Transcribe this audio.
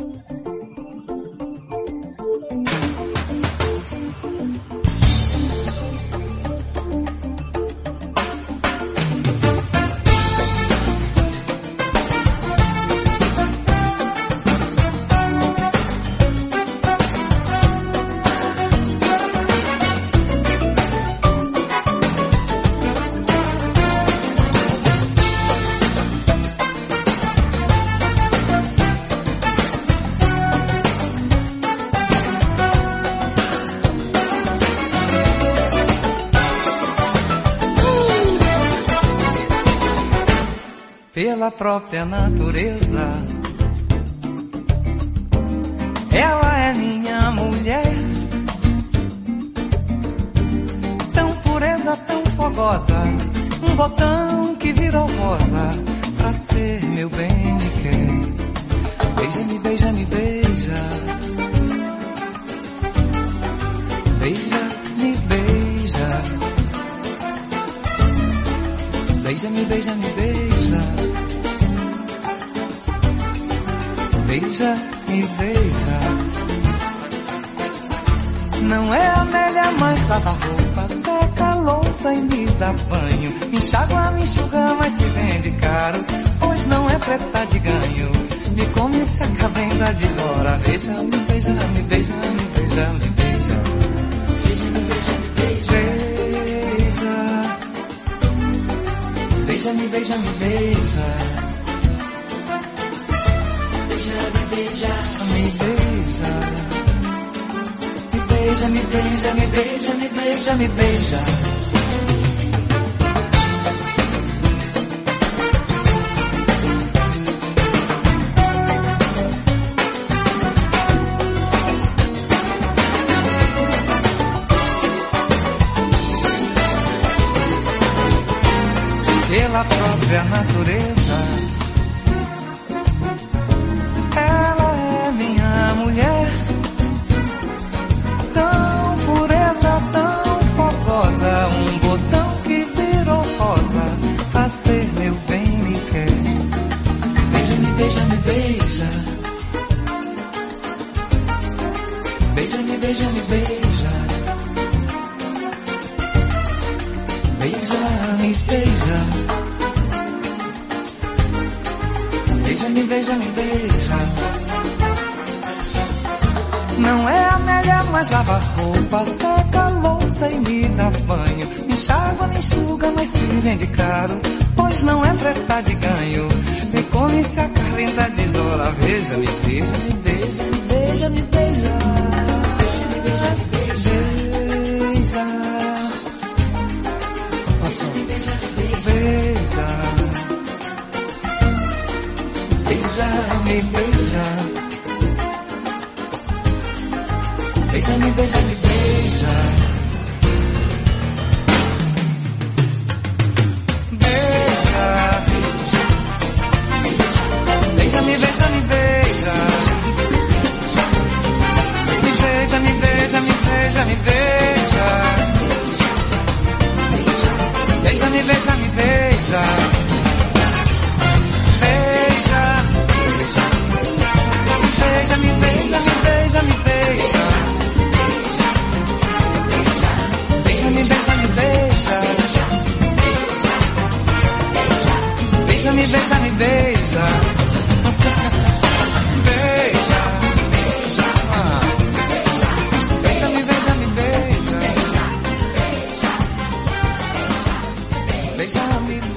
Pela própria natureza, ela é minha mulher, tão pureza, tão fogosa, um botão que virou rosa, pra ser meu bem me quer. Beija-me, beija-me, beija, beija-me, beija, beija-me, beija-me, beija. Beija, me beija. Não é a Amélia, mas lava roupa, seca a louça e me dá banho. Me enxágua, me enxuga, mas se vende caro, pois não é preta de ganho. Me come, se acaba, ainda desora. Beija, me beija, me beija, me beija, me beija. Beija, me beija, me beija. Beija. Beija, me beija, me beija. Me beija, me beija, me beija, me beija, me beija, me beija. Pela própria natureza, tão fogosa, um botão que virou rosa, pra ser meu bem me quer. Beija-me, beija-me, beija. Beija-me, beija-me, beija. Beija-me, beija. Beija-me, beija-me, beija. Não é a Amélia, mas lava roupa, seca a louça e me dá banho. Me enxágua, me enxuga, mas se vende caro, pois não é preta de ganho. Me come, se acalenta, tesoura. Veja, me beija, me beija, me beija, me beija. Beija, me beija, me beija. Beija. Beija, me beija, me beija. Beija, me beija. Beija-me, beija-me, beija. Beija. Beija-me, beija-me, beija. Me beija, me beija, me beija, me beija. Beija-me, beija-me, beija. Beija. Beija-me, beija, me beija, me beija. Me beija, me beija. Beija, me beija, me beija. Beija. Beija, me beija, me beija. Beija, me beija.